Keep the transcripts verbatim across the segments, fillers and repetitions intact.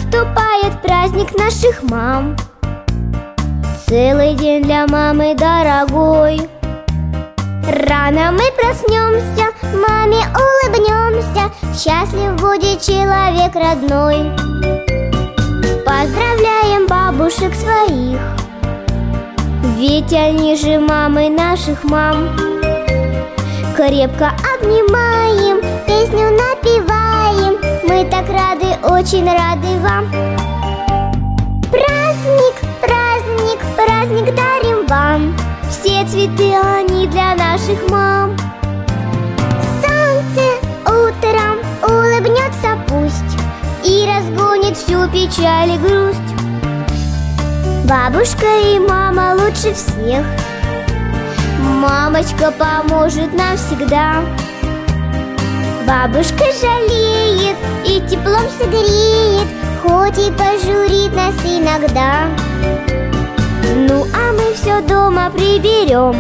наступает праздник наших мам. Целый день для мамы дорогой. Рано мы проснемся, маме улыбнемся, счастлив будет человек родной. Поздравляем бабушек своих, ведь они же мамы наших мам. Крепко обнимаем, песню напеваем, мы так рады, очень рады вам. Праздник, праздник, праздник дарим вам, все цветы они для наших мам. Солнце утром улыбнется пусть и разгонит всю печаль и грусть. Бабушка и мама лучше всех, мамочка поможет нам всегда. Бабушка жалеет и теплом согреет, хоть и пожурит нас иногда. Ну а мы все дома приберем,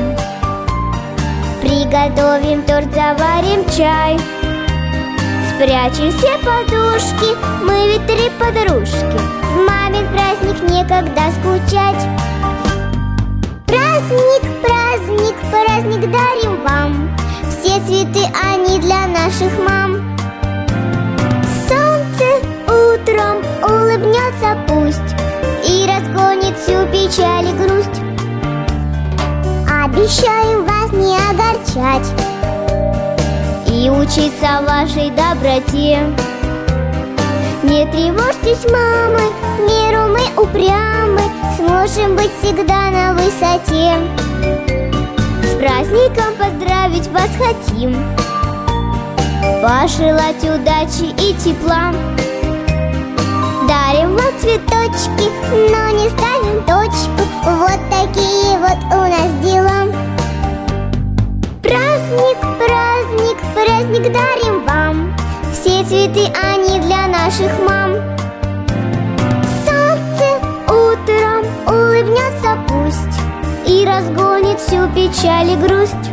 приготовим торт, заварим чай. Спрячем все подушки, мы ведь три подружки, в мамин праздник некогда скучать. Праздник, праздник, праздник дарим вам, все цветы они для наших мам. Солнце утром улыбнется пусть и разгонит всю печаль и грусть. Обещаем вас не огорчать и учиться вашей доброте. Не тревожьтесь, мамы, в меру мы упрямы, сможем быть всегда на высоте. С праздником поздравить вас хотим, пожелать удачи и тепла. Дарим вам цветочки, но не ставим точку, вот такие вот у нас дела. Праздник, праздник, праздник дарим вам, все цветы они для наших мам. Солнце утром улыбнется пусть и разгонит всю печаль и грусть.